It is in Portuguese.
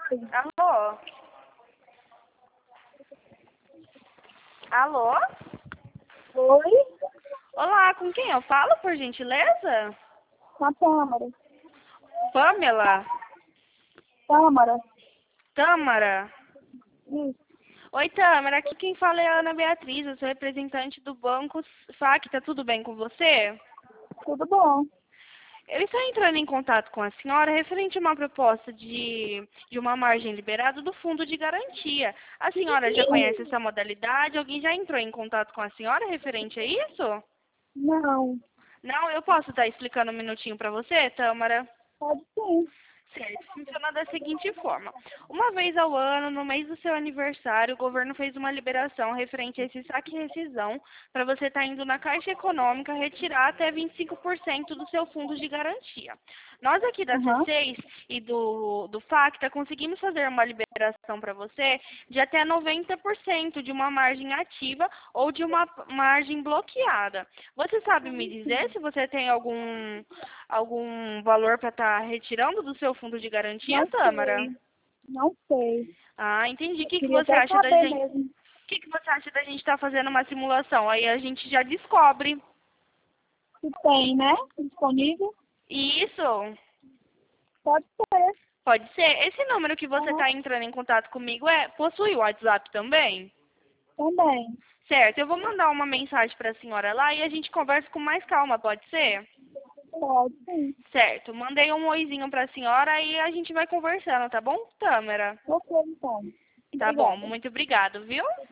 Alô? Alô? Oi? Olá, com quem eu falo, por gentileza? Na Tâmara. Pamela? Tâmara. Tâmara? Isso. Oi, Tâmara, aqui quem fala é a Ana Beatriz, eu sou representante do Banco FAC, tá tudo bem com você? Tudo bom? Ele está entrando em contato com a senhora referente a uma proposta de uma margem liberada do Fundo de Garantia. A senhora já conhece essa modalidade? Alguém já entrou em contato com a senhora referente a isso? Não. Não, eu posso estar explicando um minutinho para você, Tâmara? Pode sim. Certo, funciona da seguinte forma. Uma vez ao ano, no mês do seu aniversário, o governo fez uma liberação referente a esse saque e rescisão para você estar indo na Caixa Econômica retirar até 25% do seu fundo de garantia. Nós aqui da Aham. C6 e do FACTA conseguimos fazer uma liberação para você de até 90% de uma margem ativa ou de uma margem bloqueada. Você sabe me dizer se você tem algum valor para estar retirando do seu fundo de garantia, Não Tâmara? sei. Não sei. Ah, entendi. O Eu que queria você até acha da saber gente? mesmo. O que você acha da gente estar fazendo uma simulação? Aí a gente já descobre. Se tem, né? Disponível? Isso. Pode ser. Pode ser. Esse número que você Aham. está entrando em contato comigo possui o WhatsApp também? Também. Certo. Eu vou mandar uma mensagem para a senhora lá e a gente conversa com mais calma, pode ser? Pode sim. Certo. Mandei um oizinho para a senhora e a gente vai conversando, tá bom, Tâmara? Ok, então. Tá bom. Obrigada. Muito obrigado, viu?